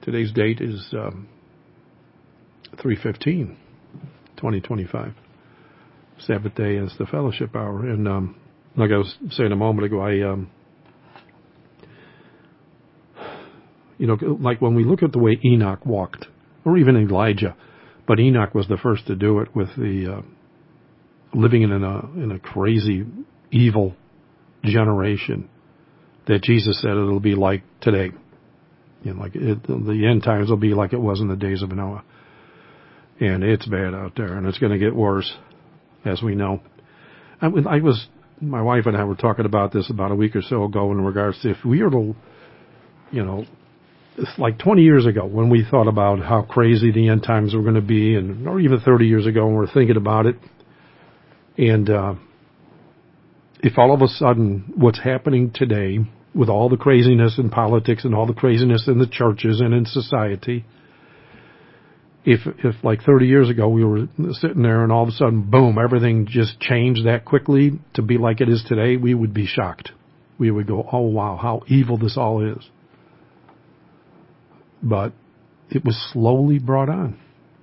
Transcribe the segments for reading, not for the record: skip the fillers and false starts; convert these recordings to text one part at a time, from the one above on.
Today's date is 3/15/2025. Sabbath day is the fellowship hour. And like I was saying a moment ago, like when we look at the way Enoch walked, or even Elijah, but Enoch was the first to do it with the living in a crazy, evil generation that Jesus said it'll be like today. The end times will be like it was in the days of Noah. And it's bad out there, and it's going to get worse, as we know. My wife and I were talking about this about a week or so ago in regards to if we were to, it's like 20 years ago when we thought about how crazy the end times were going to be, or even 30 years ago when we were thinking about it. And if all of a sudden what's happening today with all the craziness in politics and all the craziness in the churches and in society, if like 30 years ago we were sitting there and all of a sudden, boom, everything just changed that quickly to be like it is today, we would be shocked. We would go, oh, wow, how evil this all is. But it was slowly brought on.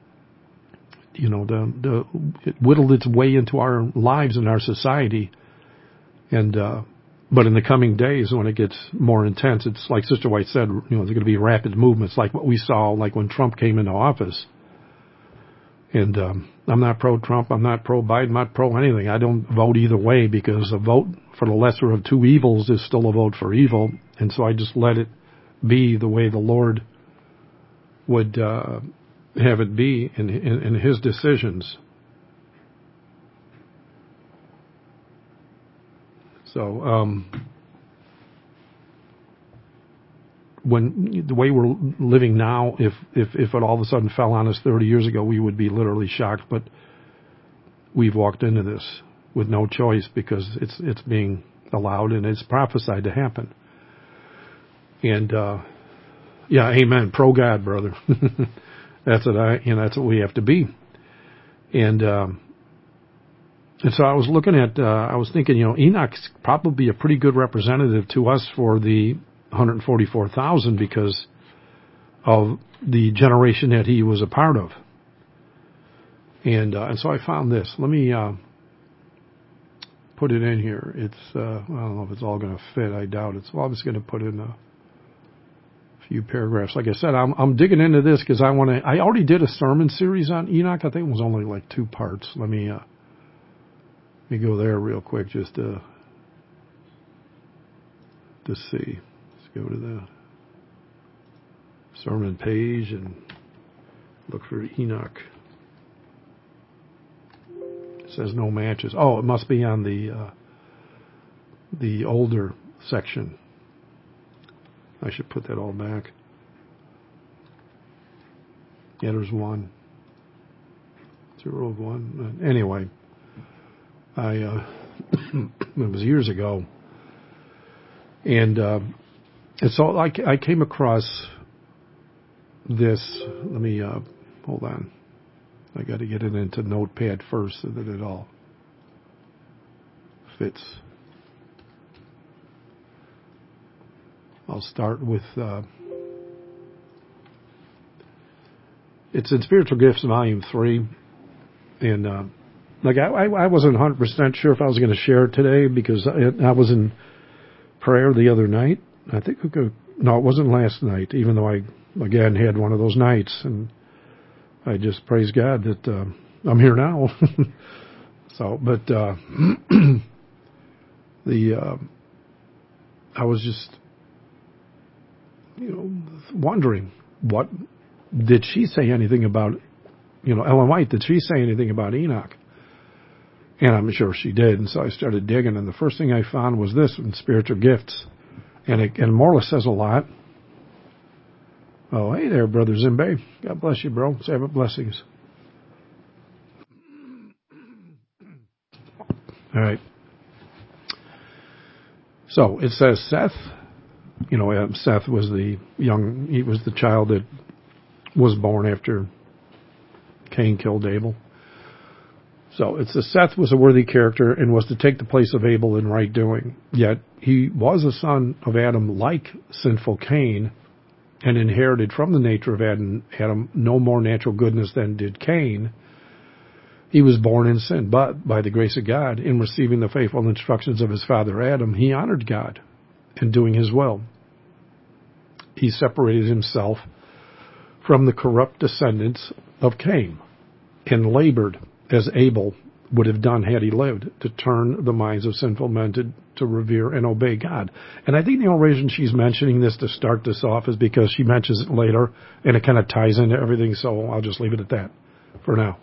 It whittled its way into our lives and our society. And but in the coming days, when it gets more intense, it's like Sister White said, there's going to be rapid movements like what we saw, like when Trump came into office. And I'm not pro-Trump, I'm not pro-Biden, I'm not pro-anything. I don't vote either way because a vote for the lesser of two evils is still a vote for evil. And so I just let it be the way the Lord would have it be in His decisions. So, when the way we're living now, if it all of a sudden fell on us 30 years ago, we would be literally shocked. But we've walked into this with no choice because it's being allowed and it's prophesied to happen. And yeah, amen. Pro God, brother. That's what that's what we have to be. And so I was looking at, I was thinking, Enoch's probably a pretty good representative to us for the 144,000 because of the generation that he was a part of. And so I found this. Let me put it in here. It's I don't know if it's all going to fit. I doubt it. So I'm just going to put in a few paragraphs. Like I said, I'm digging into this because I already did a sermon series on Enoch. I think it was only like 2 parts. Let me go there real quick just to see. Let's go to the sermon page and look for Enoch. It says no matches. Oh, it must be on the older section. I should put that all back. Yeah, there's 1. 0 of 1. Anyway, it was years ago. And so I came across this. Let me, hold on. I got to get it into Notepad first so that it all fits. I'll start with, it's in Spiritual Gifts, Volume 3. And, I wasn't 100% sure if I was going to share it today because I was in prayer the other night. I think it wasn't last night, even though I, again, had one of those nights. And I just praise God that I'm here now. So, but I was just, wondering, what did she say anything about, Ellen White, did she say anything about Enoch? And I'm sure she did. And so I started digging, and the first thing I found was this in Spiritual Gifts. And it more or less says a lot. Oh, hey there, Brother Zimbe. God bless you, bro. Sabbath blessings. All right. So it says Seth. Seth was he was the child that was born after Cain killed Abel. So it says Seth was a worthy character and was to take the place of Abel in right doing. Yet he was a son of Adam like sinful Cain, and inherited from the nature of Adam no more natural goodness than did Cain, he was born in sin. But by the grace of God, in receiving the faithful instructions of his father Adam, he honored God in doing his will. He separated himself from the corrupt descendants of Cain and labored as Abel would have done had he lived, to turn the minds of sinful men to revere and obey God. And I think the only reason she's mentioning this to start this off is because she mentions it later, and it kind of ties into everything, so I'll just leave it at that for now.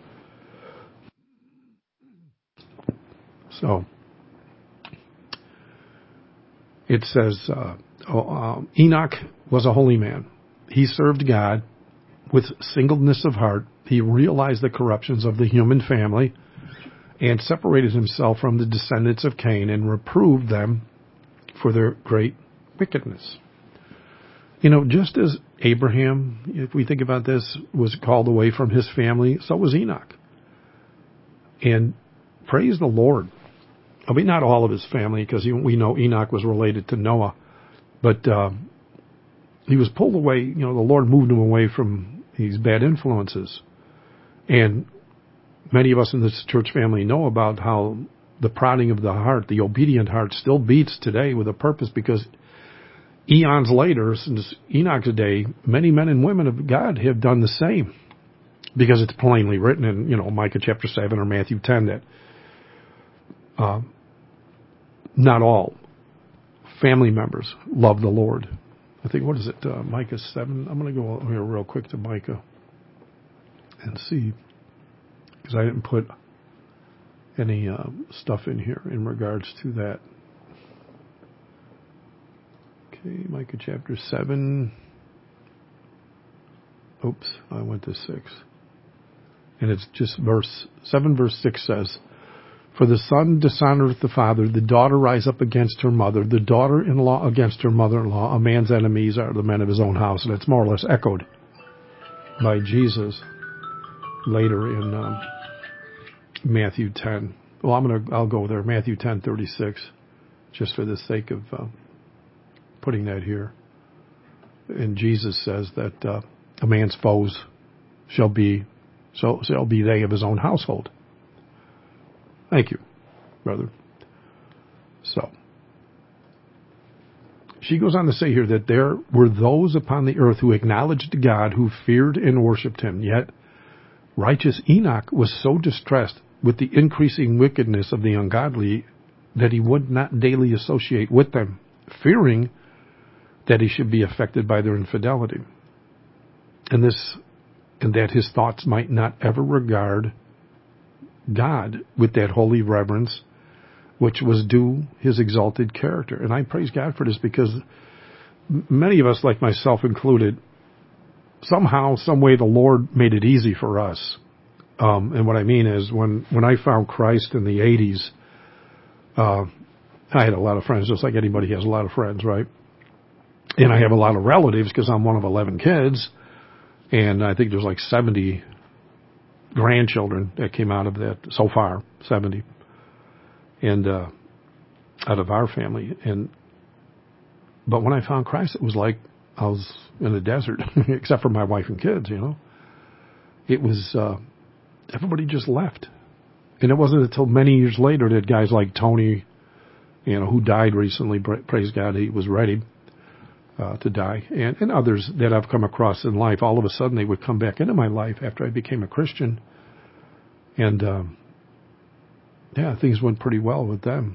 So, it says, Enoch was a holy man. He served God with singleness of heart. He realized the corruptions of the human family and separated himself from the descendants of Cain and reproved them for their great wickedness. You know, just as Abraham, if we think about this, was called away from his family, so was Enoch. And praise the Lord. I mean, not all of his family, because we know Enoch was related to Noah, but he was pulled away. You know, the Lord moved him away from these bad influences. And many of us in this church family know about how the prodding of the heart, the obedient heart, still beats today with a purpose, because eons later, since Enoch's day, many men and women of God have done the same, because it's plainly written in, Micah chapter 7 or Matthew 10 that not all family members love the Lord. I think, what is it, Micah 7? I'm going to go here real quick to Micah and see, because I didn't put any stuff in here in regards to that. Okay, Micah chapter 7. Oops, I went to 6. And it's just verse 7, verse 6 says, "For the son dishonoreth the father, the daughter rise up against her mother, the daughter-in-law against her mother-in-law. A man's enemies are the men of his own house." And it's more or less echoed by Jesus later in Matthew 10. Well, I'll go there. Matthew 10:36, just for the sake of putting that here. And Jesus says that a man's foes shall be they of his own household. Thank you, brother. So, she goes on to say here that there were those upon the earth who acknowledged God, who feared and worshipped him. Yet, righteous Enoch was so distressed with the increasing wickedness of the ungodly that he would not daily associate with them, fearing that he should be affected by their infidelity, and that his thoughts might not ever regard God with that holy reverence which was due his exalted character. And I praise God for this, because many of us, like myself included, somehow, some way, the Lord made it easy for us. And what I mean is, when I found Christ in the 80s, I had a lot of friends, just like anybody has a lot of friends, right? And I have a lot of relatives, because I'm one of 11 kids, and I think there's like 70 grandchildren that came out of that so far, 70, and out of our family. But when I found Christ, it was like I was in the desert, except for my wife and kids. It was everybody just left, and it wasn't until many years later that guys like Tony, who died recently, praise God, he was ready to die, and others that I've come across in life, all of a sudden they would come back into my life after I became a Christian. And, things went pretty well with them.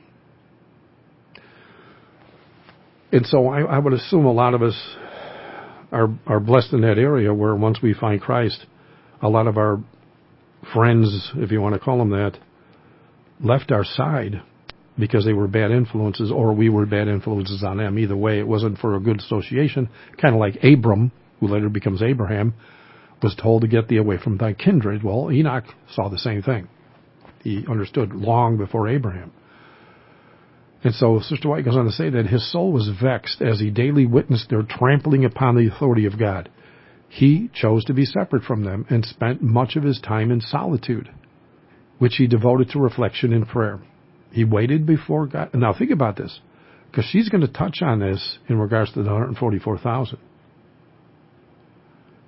And so I would assume a lot of us are blessed in that area where once we find Christ, a lot of our friends, if you want to call them that, left our side because they were bad influences, or we were bad influences on them. Either way, it wasn't for a good association. Kind of like Abram, who later becomes Abraham, was told to get thee away from thy kindred. Well, Enoch saw the same thing. He understood long before Abraham. And so Sister White goes on to say that his soul was vexed as he daily witnessed their trampling upon the authority of God. He chose to be separate from them and spent much of his time in solitude, which he devoted to reflection and prayer. He waited before God. Now think about this, because she's going to touch on this in regards to the 144,000.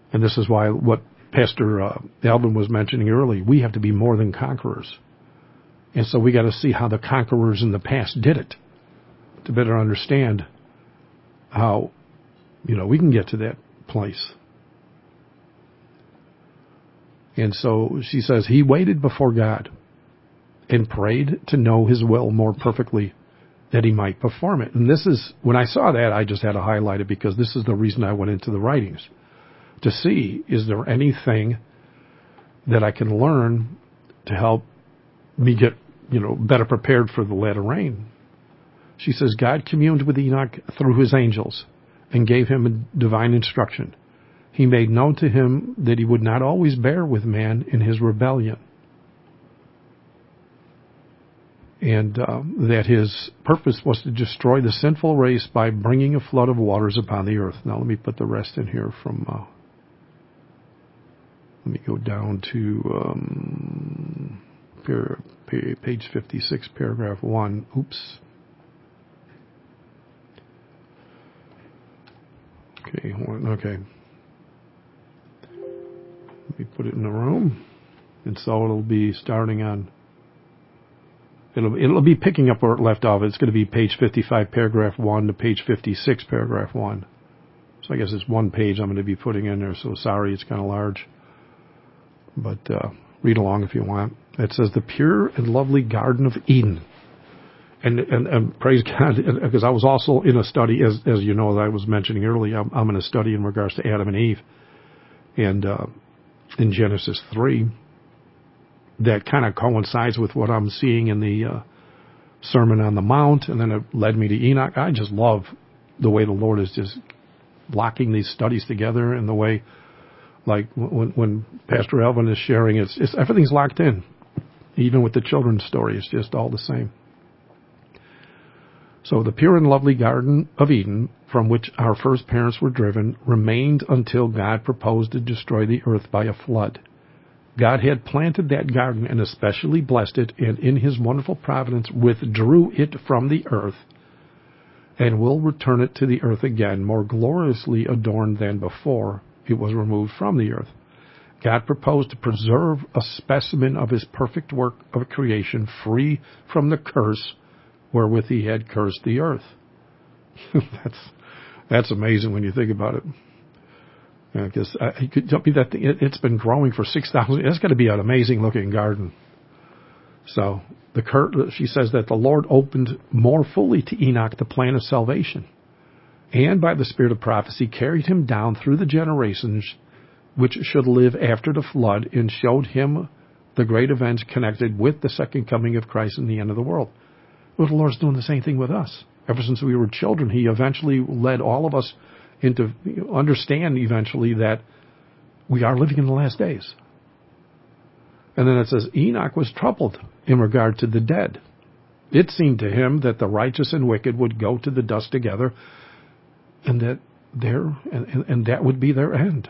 And this is why what Pastor Alvin was mentioning earlier, we have to be more than conquerors. And so we got to see how the conquerors in the past did it to better understand how, we can get to that place. And so she says, he waited before God and prayed to know his will more perfectly that he might perform it. And this is, when I saw that, I just had to highlight it because this is the reason I went into the writings. To see, is there anything that I can learn to help me get, better prepared for the latter rain? She says, God communed with Enoch through his angels and gave him a divine instruction. He made known to him that he would not always bear with man in his rebellion, and that his purpose was to destroy the sinful race by bringing a flood of waters upon the earth. Now let me put the rest in here from, let me go down to page 56, paragraph 1. Oops. Okay, okay. Let me put it in the room. And so it'll be starting on, it'll be picking up where it left off. It's going to be page 55, paragraph 1 to page 56, paragraph 1. So I guess it's one page I'm going to be putting in there, so sorry, it's kind of large. But read along if you want. It says, the pure and lovely Garden of Eden. And praise God, because I was also in a study, as you know, as I was mentioning earlier, I'm in a study in regards to Adam and Eve. And in Genesis 3, that kind of coincides with what I'm seeing in the Sermon on the Mount, and then it led me to Enoch. I just love the way the Lord is just locking these studies together, and the way, like when Pastor Elvin is sharing, it's everything's locked in, even with the children's story. It's just all the same. So the pure and lovely Garden of Eden, from which our first parents were driven, remained until God proposed to destroy the earth by a flood. God had planted that garden and especially blessed it, and in his wonderful providence withdrew it from the earth and will return it to the earth again, more gloriously adorned than before it was removed from the earth. God proposed to preserve a specimen of his perfect work of creation free from the curse wherewith he had cursed the earth. That's amazing when you think about it. Because he could tell me that it's been growing for 6,000. It's got to be an amazing looking garden. So she says that the Lord opened more fully to Enoch the plan of salvation, and by the spirit of prophecy carried him down through the generations which should live after the flood, and showed him the great events connected with the second coming of Christ and the end of the world. Well, the Lord's doing the same thing with us. Ever since we were children, he eventually led all of us into understand eventually that we are living in the last days. And then it says, Enoch was troubled in regard to the dead. It seemed to him that the righteous and wicked would go to the dust together, and that that would be their end.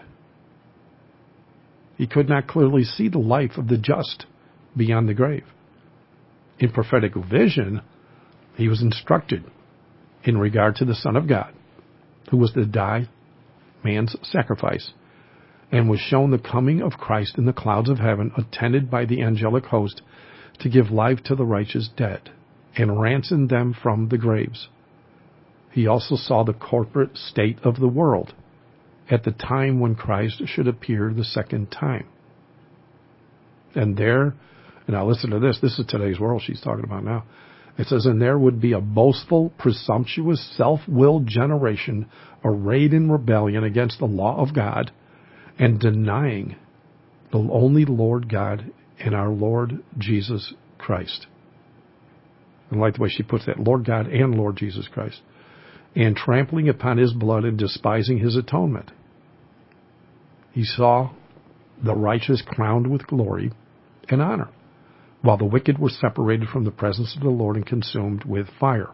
He could not clearly see the life of the just beyond the grave. In prophetic vision, he was instructed in regard to the Son of God, who was to die man's sacrifice, and was shown the coming of Christ in the clouds of heaven, attended by the angelic host, to give life to the righteous dead, and ransom them from the graves. He also saw the corporate state of the world at the time when Christ should appear the second time. And now listen to this. This is today's world she's talking about now. It says, and there would be a boastful, presumptuous, self-willed generation arrayed in rebellion against the law of God and denying the only Lord God and our Lord Jesus Christ. I like the way she puts that, Lord God and Lord Jesus Christ. And trampling upon his blood and despising his atonement. He saw the righteous crowned with glory and honor, while the wicked were separated from the presence of the Lord and consumed with fire.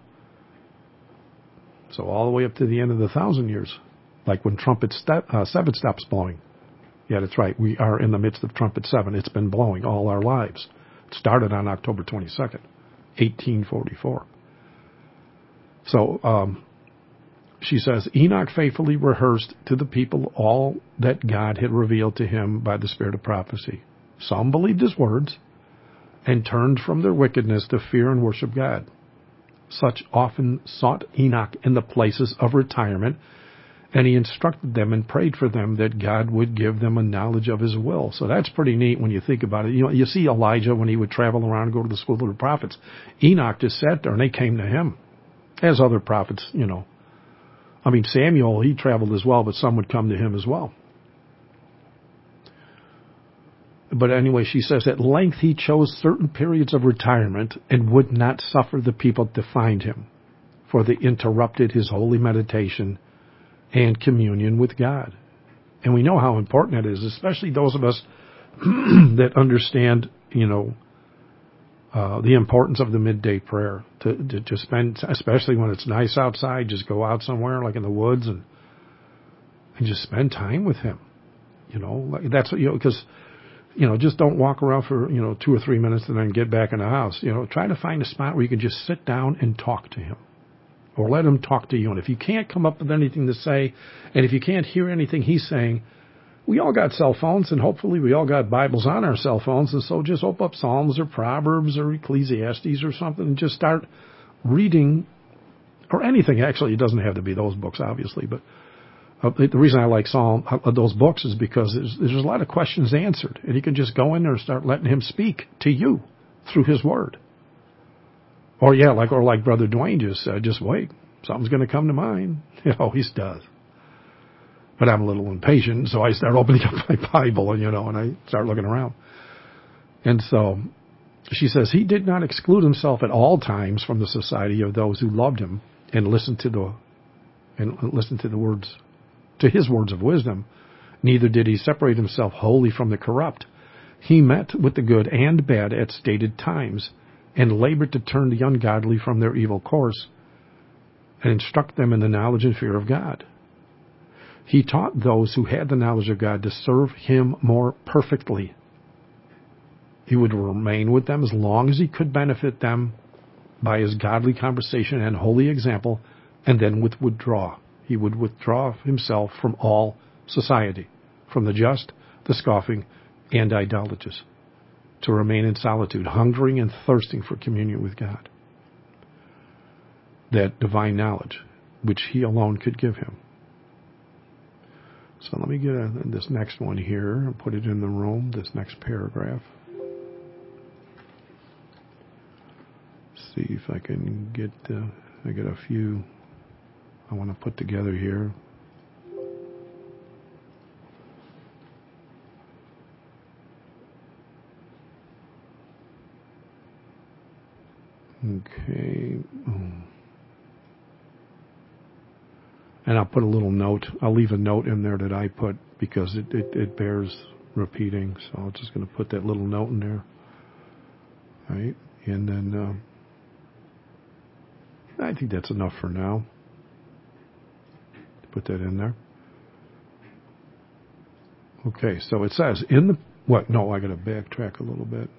So all the way up to the end of the 1,000 years, like when trumpet 7 stops blowing. Yeah, that's right. We are in the midst of trumpet 7. It's been blowing all our lives. It started on October 22nd, 1844. So she says, Enoch faithfully rehearsed to the people all that God had revealed to him by the spirit of prophecy. Some believed his words and turned from their wickedness to fear and worship God. Such often sought Enoch in the places of retirement, and he instructed them and prayed for them that God would give them a knowledge of his will. So that's pretty neat when you think about it. You see Elijah when he would travel around and go to the school of the prophets. Enoch just sat there and they came to him, as other prophets, I mean, Samuel, he traveled as well, but some would come to him as well. But anyway, she says, at length he chose certain periods of retirement and would not suffer the people to find him, for they interrupted his holy meditation and communion with God. And we know how important that is, especially those of us that understand, the importance of the midday prayer. To spend, especially when it's nice outside, just go out somewhere like in the woods and just spend time with him. That's because. Just don't walk around for, 2 or 3 minutes and then get back in the house. Try to find a spot where you can just sit down and talk to him or let him talk to you. And if you can't come up with anything to say, and if you can't hear anything he's saying, we all got cell phones, and hopefully we all got Bibles on our cell phones. And so just open up Psalms or Proverbs or Ecclesiastes or something and just start reading, or anything. Actually, it doesn't have to be those books, obviously, but the reason I like those books is because there's a lot of questions answered, and you can just go in there and start letting him speak to you through his word. Or like Brother Dwayne just said, just wait, something's going to come to mind. It always does. But I'm a little impatient, so I start opening up my Bible, and I start looking around. And so she says he did not exclude himself at all times from the society of those who loved him and listened to the words. To his words of wisdom, neither did he separate himself wholly from the corrupt. He met with the good and bad at stated times, and labored to turn the ungodly from their evil course, and instruct them in the knowledge and fear of God. He taught those who had the knowledge of God to serve him more perfectly. He would remain with them as long as he could benefit them by his godly conversation and holy example, and then would withdraw. He would withdraw himself from all society, from the just, the scoffing, and idolaters, to remain in solitude, hungering and thirsting for communion with God. That divine knowledge, which he alone could give him. So let me get this next one here and put it in the room, this next paragraph. See if I can get, I got a few I want to put together here. Okay. And I'll put a little note. I'll leave a note in there that I put because it bears repeating. So I'm just going to put that little note in there. All right. And then I think that's enough for now. Put that in there. Okay, so it says in the what? No, I got to backtrack a little bit.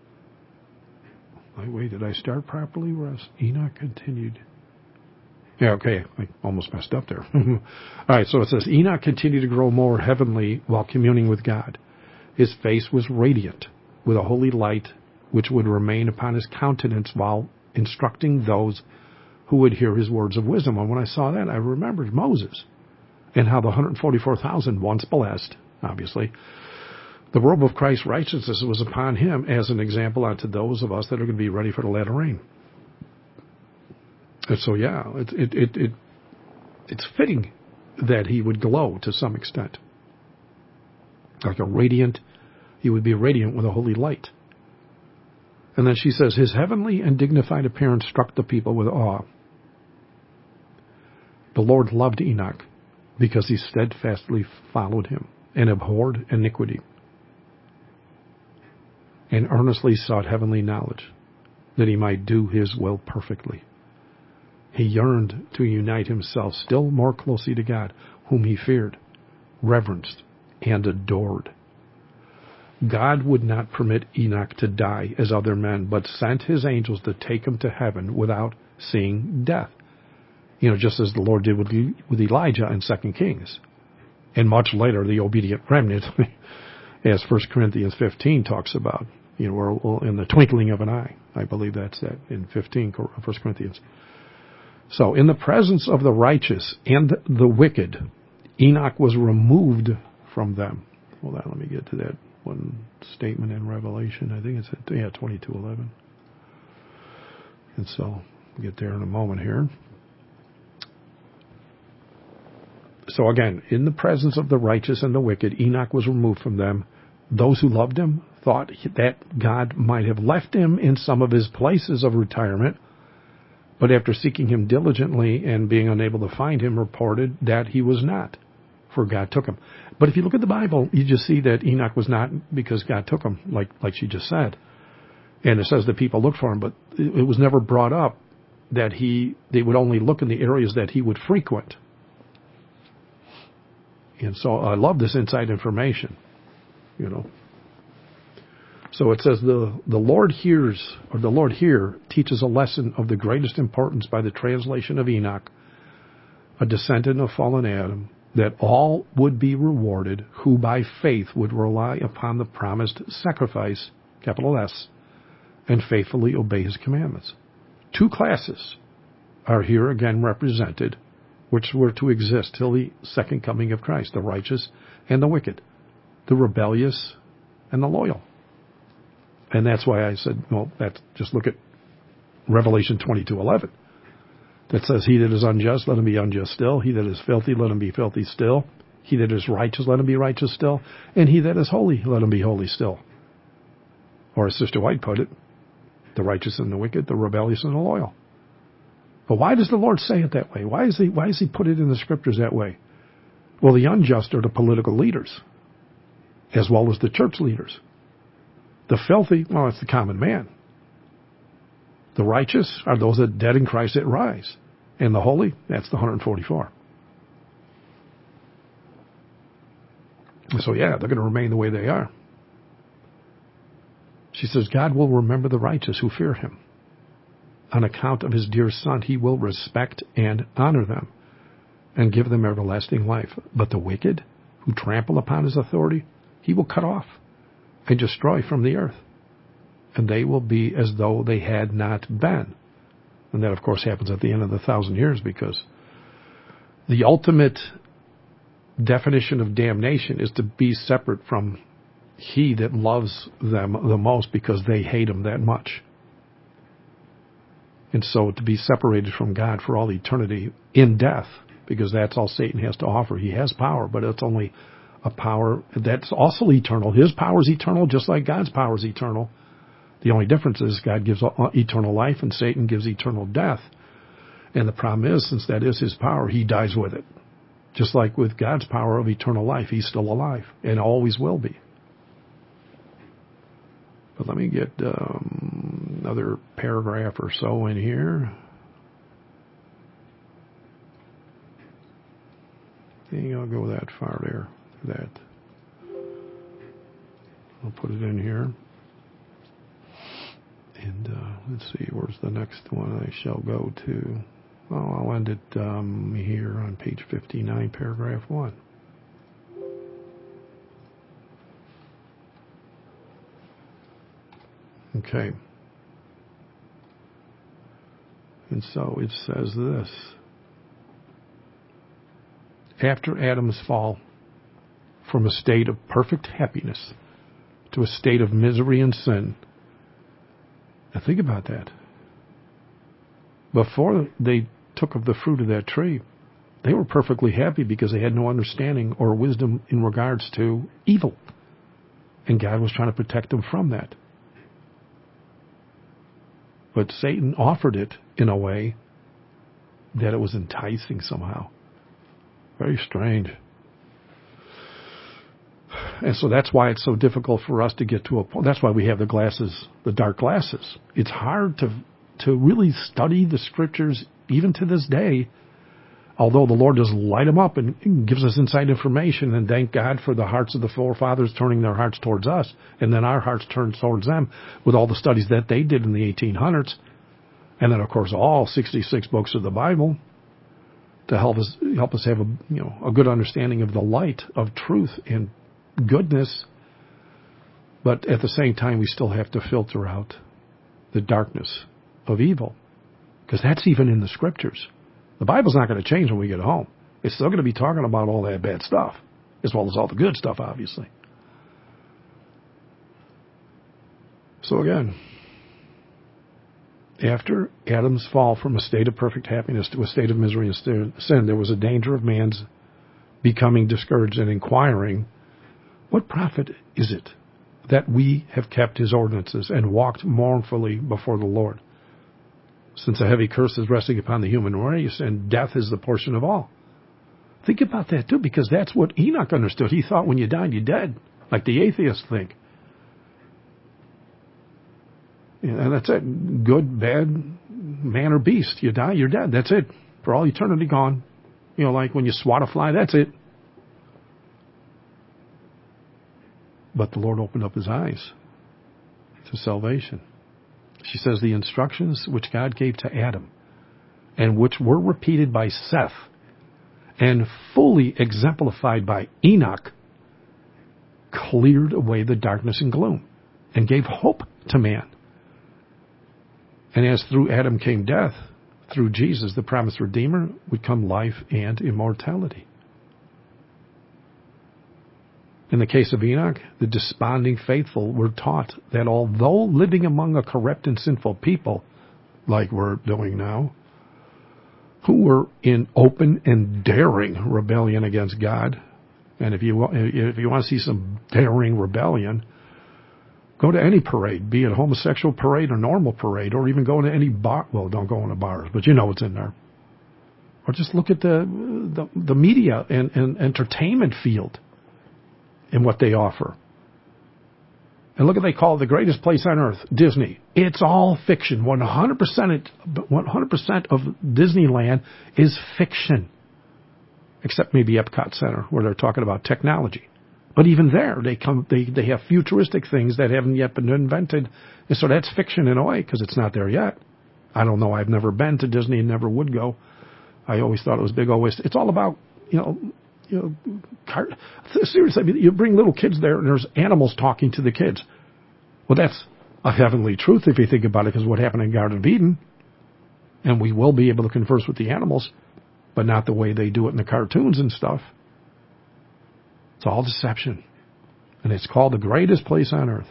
Wait, did I start properly, Russ? Enoch continued. Yeah, okay, I almost messed up there. All right, so it says Enoch continued to grow more heavenly while communing with God. His face was radiant with a holy light, which would remain upon his countenance while instructing those who would hear his words of wisdom. And when I saw that, I remembered Moses and how the 144,000 once blessed, obviously, the robe of Christ's righteousness was upon him as an example unto those of us that are going to be ready for the latter rain. And so, yeah, it's fitting that he would glow to some extent. Like he would be radiant with a holy light. And then she says, his heavenly and dignified appearance struck the people with awe. The Lord loved Enoch because he steadfastly followed him and abhorred iniquity and earnestly sought heavenly knowledge that he might do his will perfectly. He yearned to unite himself still more closely to God, whom he feared, reverenced, and adored. God would not permit Enoch to die as other men, but sent his angels to take him to heaven without seeing death. just as the Lord did with Elijah in 2 Kings. And much later, the obedient remnant, as 1 Corinthians 15 talks about, or in the twinkling of an eye. I believe that's that in 1 Corinthians. So in the presence of the righteous and the wicked, Enoch was removed from them. Hold on, let me get to that one statement in Revelation. I think it's at 22:11. And so we'll get there in a moment here. So again, in the presence of the righteous and the wicked, Enoch was removed from them. Those who loved him thought that God might have left him in some of his places of retirement, but after seeking him diligently and being unable to find him, reported that he was not, for God took him. But if you look at the Bible, you just see that Enoch was not because God took him, like she just said. And it says that people looked for him, but it was never brought up that they would only look in the areas that he would frequent. And so I love this inside information, So it says the Lord hears, or the Lord here teaches a lesson of the greatest importance by the translation of Enoch, a descendant of fallen Adam, that all would be rewarded who by faith would rely upon the promised sacrifice, capital S, and faithfully obey his commandments. Two classes are here again represented, which were to exist till the second coming of Christ, the righteous and the wicked, the rebellious and the loyal. And that's why I said, just look at Revelation 22:11. That says, he that is unjust, let him be unjust still. He that is filthy, let him be filthy still. He that is righteous, let him be righteous still. And he that is holy, let him be holy still. Or as Sister White put it, the righteous and the wicked, the rebellious and the loyal. But why does the Lord say it that way? Why does he put it in the scriptures that way? Well, the unjust are the political leaders, as well as the church leaders. The filthy, it's the common man. The righteous are those that dead in Christ that rise. And the holy, that's the 144. So they're going to remain the way they are. She says, God will remember the righteous who fear him. On account of his dear Son, he will respect and honor them and give them everlasting life. But the wicked who trample upon his authority, he will cut off and destroy from the earth. And they will be as though they had not been. And that, of course, happens at the end of the 1,000 years, because the ultimate definition of damnation is to be separate from he that loves them the most, because they hate him that much. And so to be separated from God for all eternity in death, because that's all Satan has to offer. He has power, but it's only a power that's also eternal. His power is eternal, just like God's power is eternal. The only difference is God gives eternal life and Satan gives eternal death. And the problem is, since that is his power, he dies with it. Just like with God's power of eternal life, he's still alive and always will be. But let me get another paragraph or so in here. I think I'll go that far there. I'll put it in here. And let's see, where's the next one I shall go to? I'll end it here on page 59, paragraph 1. Okay. And so it says this. After Adam's fall from a state of perfect happiness to a state of misery and sin. Now think about that. Before they took of the fruit of that tree, they were perfectly happy because they had no understanding or wisdom in regards to evil. And God was trying to protect them from that. But Satan offered it in a way that it was enticing somehow. Very strange. And so that's why it's so difficult for us to get to a point. That's why we have the glasses, the dark glasses. It's hard to really study the scriptures even to this day, although the Lord does light them up and gives us inside information, and thank God for the hearts of the forefathers turning their hearts towards us, and then our hearts turned towards them with all the studies that they did in the 1800s, and then, of course, all 66 books of the Bible. to help us have a good understanding of the light of truth and goodness. But at the same time, we still have to filter out the darkness of evil, because that's even in the Scriptures. The Bible's not going to change when we get home. It's still going to be talking about all that bad stuff, as well as all the good stuff, obviously. So again, after Adam's fall from a state of perfect happiness to a state of misery and sin, there was a danger of man's becoming discouraged and inquiring, what profit is it that we have kept his ordinances and walked mournfully before the Lord, since a heavy curse is resting upon the human race and death is the portion of all? Think about that too, because that's what Enoch understood. He thought when you died, you're dead, like the atheists think. And that's it. Good, bad, man or beast. You die, you're dead. That's it. For all eternity gone. Like when you swat a fly, that's it. But the Lord opened up his eyes to salvation. She says the instructions which God gave to Adam, and which were repeated by Seth, and fully exemplified by Enoch, cleared away the darkness and gloom, and gave hope to man. And as through Adam came death, through Jesus, the promised Redeemer, would come life and immortality. In the case of Enoch, the desponding faithful were taught that although living among a corrupt and sinful people, like we're doing now, who were in open and daring rebellion against God, and if you want to see some daring rebellion, go to any parade, be it a homosexual parade or normal parade, or even go to any bar. Well, don't go into bars, but you know what's in there. Or just look at the media and entertainment field and what they offer. And look at, they call it the greatest place on earth, Disney. It's all fiction. 100% of Disneyland is fiction, except maybe Epcot Center, where they're talking about technology. But even there, they have futuristic things that haven't yet been invented. And so that's fiction in a way, because it's not there yet. I don't know. I've never been to Disney and never would go. I always thought it was big old waste. It's all about, seriously, I mean, you bring little kids there and there's animals talking to the kids. Well, that's a heavenly truth if you think about it, because what happened in Garden of Eden. And we will be able to converse with the animals, but not the way they do it in the cartoons and stuff. It's all deception. And it's called the greatest place on earth.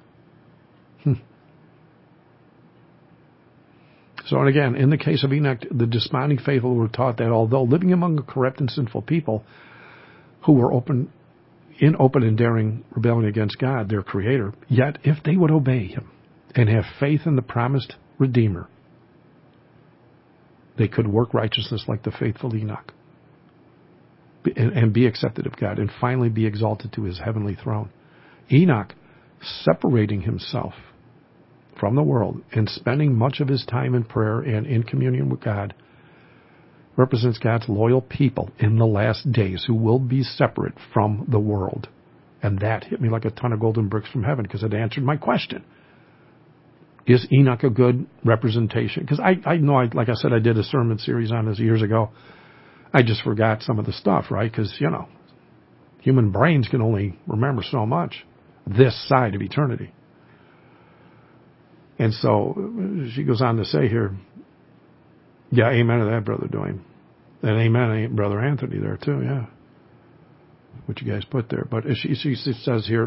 So, and again, in the case of Enoch, the desponding faithful were taught that although living among a corrupt and sinful people who were in open and daring rebellion against God, their Creator, yet if they would obey Him and have faith in the promised Redeemer, they could work righteousness like the faithful Enoch, and be accepted of God, and finally be exalted to His heavenly throne. Enoch, separating himself from the world and spending much of his time in prayer and in communion with God, represents God's loyal people in the last days who will be separate from the world. And that hit me like a ton of golden bricks from heaven, because it answered my question. Is Enoch a good representation? Because I know, like I said, I did a sermon series on this years ago. I just forgot some of the stuff, right? Because, human brains can only remember so much this side of eternity. And so she goes on to say here, yeah, amen to that, Brother Dwayne. And amen, Brother Anthony there too, yeah. What you guys put there. But she says here,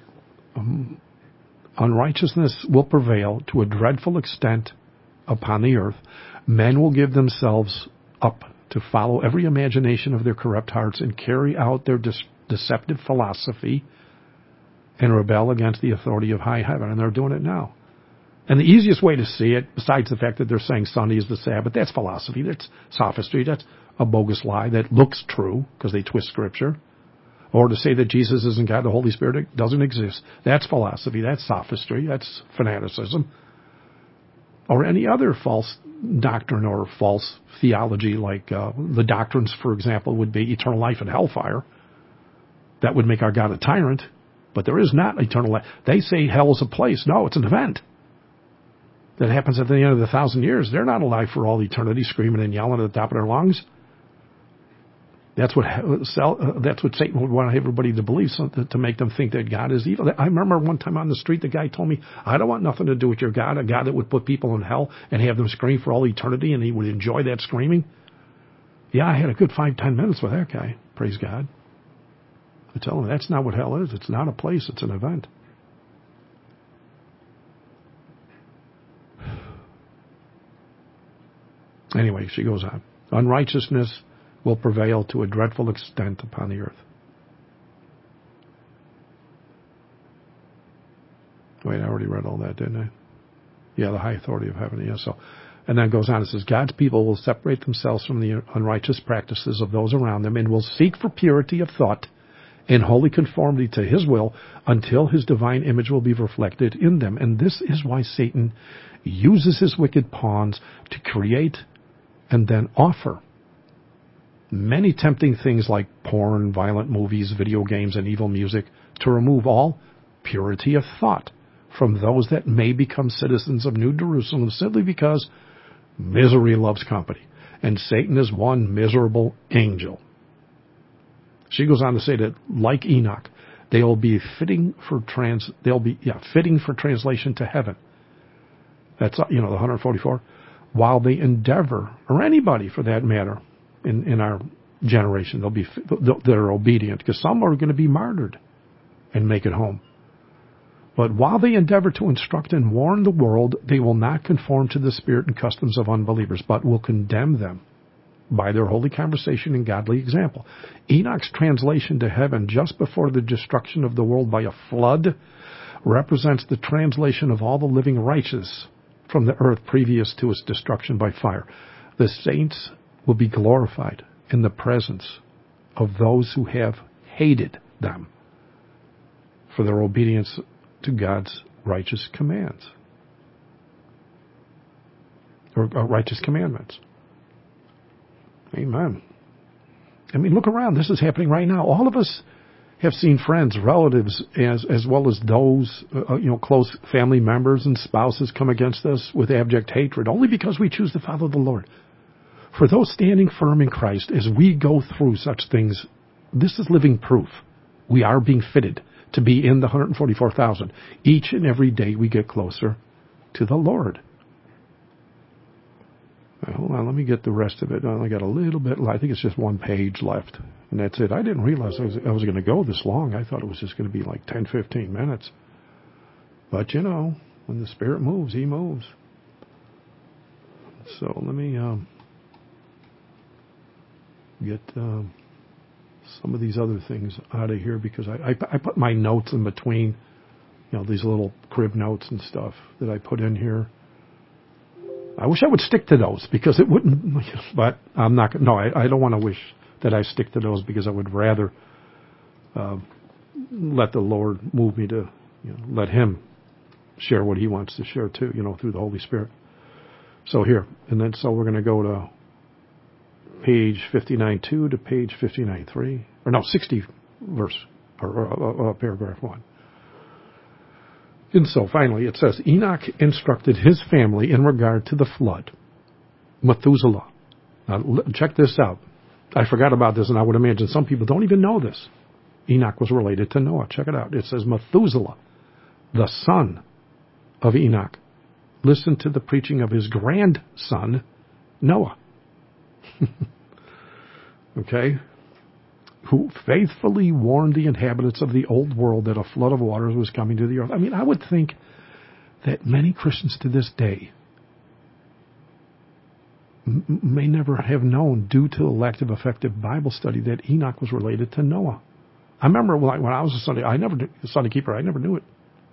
unrighteousness will prevail to a dreadful extent upon the earth. Men will give themselves up to follow every imagination of their corrupt hearts and carry out their deceptive philosophy and rebel against the authority of high heaven. And they're doing it now. And the easiest way to see it, besides the fact that they're saying Sunday is the Sabbath, that's philosophy, that's sophistry, that's a bogus lie that looks true because they twist Scripture. Or to say that Jesus isn't God, the Holy Spirit doesn't exist, that's philosophy, that's sophistry, that's fanaticism. Or any other false doctrine or false theology, like the doctrines, for example, would be eternal life and hellfire. That would make our God a tyrant, but there is not eternal life. They say hell is a place. No, it's an event that happens at the end of the 1,000 years. They're not alive for all eternity, screaming and yelling at the top of their lungs. That's what Satan would want everybody to believe, to make them think that God is evil. I remember one time on the street, the guy told me, I don't want nothing to do with your God, a God that would put people in hell and have them scream for all eternity, and he would enjoy that screaming. Yeah, I had a good 5-10 minutes with that guy. Praise God. I tell him that's not what hell is. It's not a place. It's an event. Anyway, she goes on. Unrighteousness will prevail to a dreadful extent upon the earth. Wait, I already read all that, didn't I? Yeah, the high authority of heaven. Yeah, so. And then it goes on, it says, God's people will separate themselves from the unrighteous practices of those around them and will seek for purity of thought and holy conformity to his will until his divine image will be reflected in them. And this is why Satan uses his wicked pawns to create and then offer many tempting things like porn, violent movies, video games, and evil music to remove all purity of thought from those that may become citizens of New Jerusalem simply because misery loves company, and Satan is one miserable angel. She goes on to say that, like Enoch, they'll be fitting for translation to heaven. That's the 144. While they endeavor, or anybody for that matter, in our generation, they're obedient, because some are going to be martyred and make it home. But while they endeavor to instruct and warn the world, they will not conform to the spirit and customs of unbelievers, but will condemn them by their holy conversation and godly example. Enoch's translation to heaven just before the destruction of the world by a flood represents the translation of all the living righteous from the earth previous to its destruction by fire. The saints will be glorified in the presence of those who have hated them for their obedience to God's righteous commands, or righteous commandments. Amen. I mean, look around. This is happening right now. All of us have seen friends, relatives, as well as those, close family members and spouses come against us with abject hatred, only because we choose to follow the Lord. For those standing firm in Christ, as we go through such things, this is living proof. We are being fitted to be in the 144,000. Each and every day we get closer to the Lord. Hold on, let me get the rest of it. I only got a little bit. I think it's just one page left, and that's it. I didn't realize I was going to go this long. I thought it was just going to be like 10, 15 minutes. But, when the Spirit moves, he moves. So let me get some of these other things out of here, because I put my notes in between, these little crib notes and stuff that I put in here. I wish I would stick to those, because it wouldn't, but I'm not. No, I don't want to wish that I stick to those, because I would rather let the Lord move me to, let him share what he wants to share too, through the Holy Spirit. So here, and then so we're going to go to page 59.2 to page 59.3, or no, 60 verse, or paragraph 1. And so finally it says, Enoch instructed his family in regard to the flood. Methuselah. Now check this out. I forgot about this, and I would imagine some people don't even know this. Enoch was related to Noah. Check it out. It says Methuselah, the son of Enoch, listened to the preaching of his grandson, Noah. Okay? Who faithfully warned the inhabitants of the old world that a flood of waters was coming to the earth. I mean, I would think that many Christians to this day may never have known, due to a lack of effective Bible study, that Enoch was related to Noah. I remember when I was a Sunday keeper, I never knew it.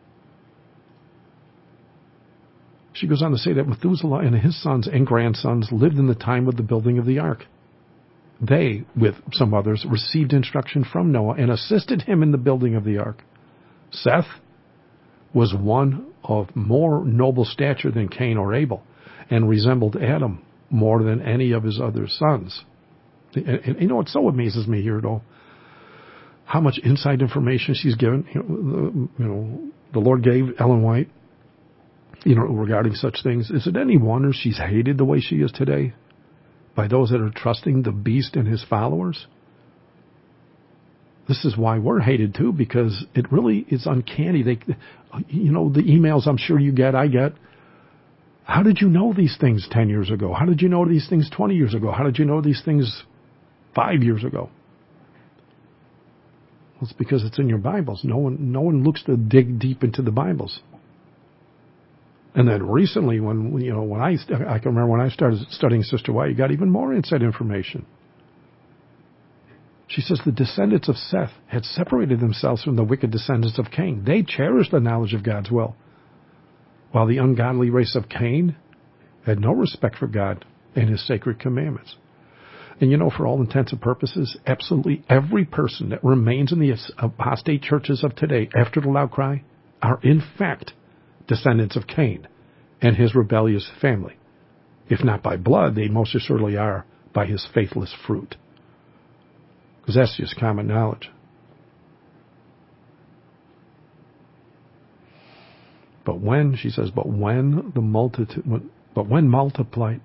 She goes on to say that Methuselah and his sons and grandsons lived in the time of the building of the ark. They, with some others, received instruction from Noah and assisted him in the building of the ark. Seth was one of more noble stature than Cain or Abel, and resembled Adam more than any of his other sons. And it so amazes me here, though, how much inside information she's given. The Lord gave Ellen White, regarding such things. Is it any wonder she's hated the way she is today by those that are trusting the beast and his followers? This is why we're hated too, because it really is uncanny. The emails I'm sure you get, I get. How did you know these things 10 years ago? How did you know these things 20 years ago? How did you know these things 5 years ago? Well, it's because it's in your Bibles. No one looks to dig deep into the Bibles. And then recently, when I can remember when I started studying Sister White, you got even more inside information. She says the descendants of Seth had separated themselves from the wicked descendants of Cain. They cherished the knowledge of God's will, while the ungodly race of Cain had no respect for God and His sacred commandments. And for all intents and purposes, absolutely every person that remains in the apostate churches of today after the loud cry are in fact descendants of Cain and his rebellious family. If not by blood, they most assuredly are by his faithless fruit. Because that's just common knowledge. But when men multiplied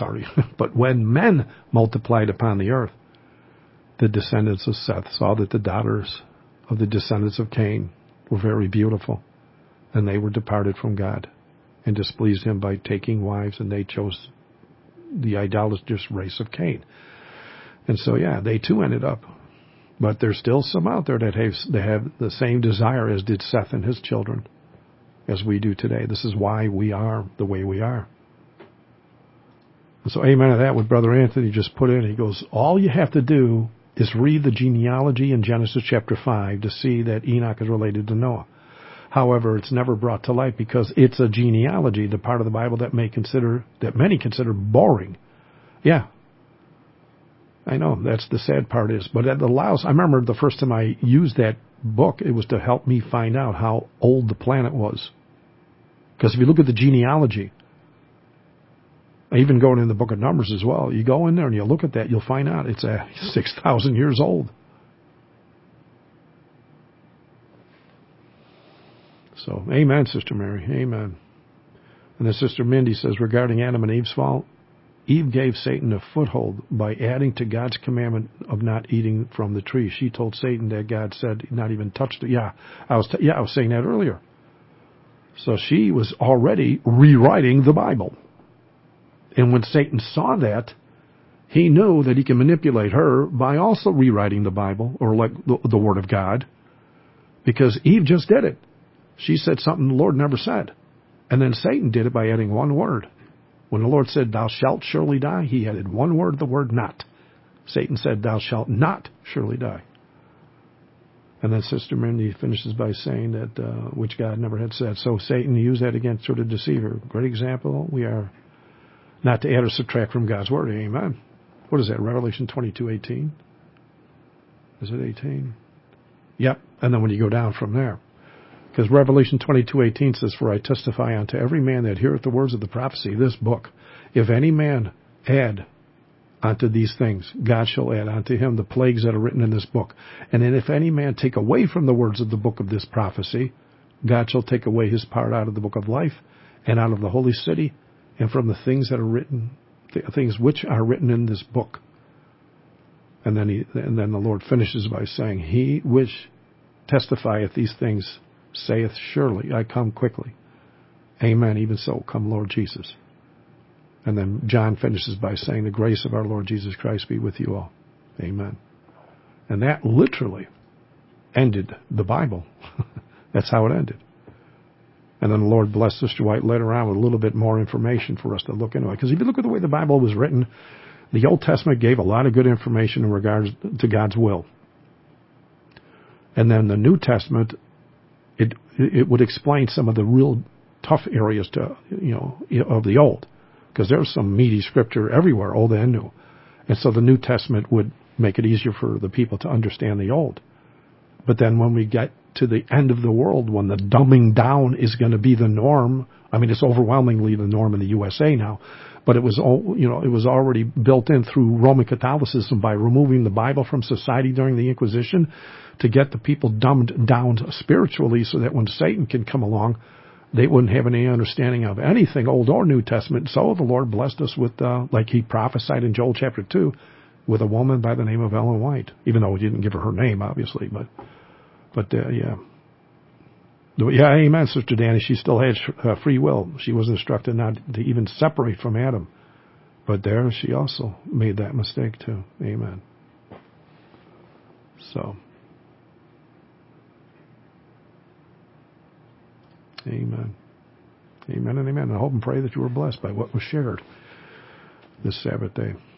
upon the earth, the descendants of Seth saw that the daughters of the descendants of Cain were very beautiful, and they were departed from God and displeased Him by taking wives, and they chose the idolatrous race of Cain. And so, they too ended up. But there's still some out there that have the same desire as did Seth and his children, as we do today. This is why we are the way we are. And so amen to that, what Brother Anthony just put in. He goes, all you have to do is read the genealogy in Genesis chapter 5 to see that Enoch is related to Noah. However, it's never brought to light because it's a genealogy, the part of the Bible that many consider boring. Yeah, I know, that's the sad part is. But it allows, I remember the first time I used that book, it was to help me find out how old the planet was. Because if you look at the genealogy, even going in the book of Numbers as well, you go in there and you look at that, you'll find out it's 6,000 years old. So, amen, Sister Mary, amen. And then Sister Mindy says, regarding Adam and Eve's fall, Eve gave Satan a foothold by adding to God's commandment of not eating from the tree. She told Satan that God said not even touch it. I was saying that earlier. So she was already rewriting the Bible. And when Satan saw that, he knew that he can manipulate her by also rewriting the Bible, or like the Word of God, because Eve just did it. She said something the Lord never said. And then Satan did it by adding one word. When the Lord said, thou shalt surely die, he added one word, the word not. Satan said, thou shalt not surely die. And then Sister Mindy finishes by saying that, which God never had said. So Satan used that against her to deceive her. Great example. We are not to add or subtract from God's word. Amen. What is that? Revelation 22:18? Is it 18? Yep. And then when you go down from there. Because Revelation 22:18 says, for I testify unto every man that heareth the words of the prophecy of this book, if any man add unto these things, God shall add unto him the plagues that are written in this book. And then if any man take away from the words of the book of this prophecy, God shall take away his part out of the book of life, and out of the holy city, and from the things that are written, things which are written in this book. And then the Lord finishes by saying, he which testifieth these things saith, surely I come quickly. Amen. Even so, come Lord Jesus. And then John finishes by saying, the grace of our Lord Jesus Christ be with you all. Amen. And that literally ended the Bible. That's how it ended. And then the Lord blessed Sister White later on with a little bit more information for us to look into it. Because if you look at the way the Bible was written, the Old Testament gave a lot of good information in regards to God's will. And then the New Testament, it would explain some of the real tough areas of the Old. Because there's some meaty scripture everywhere, Old and New. And so the New Testament would make it easier for the people to understand the Old. But then when we get to the end of the world, when the dumbing down is going to be the norm, I mean, it's overwhelmingly the norm in the USA now, but it was already built in through Roman Catholicism by removing the Bible from society during the Inquisition to get the people dumbed down spiritually so that when Satan can come along, they wouldn't have any understanding of anything, Old or New Testament. So the Lord blessed us with, like he prophesied in Joel chapter 2, with a woman by the name of Ellen White, even though he didn't give her name, obviously, but yeah. Yeah, amen, Sister Danny. She still had free will. She was instructed not to even separate from Adam. But there she also made that mistake too. Amen. So, amen. Amen and amen. I hope and pray that you were blessed by what was shared this Sabbath day.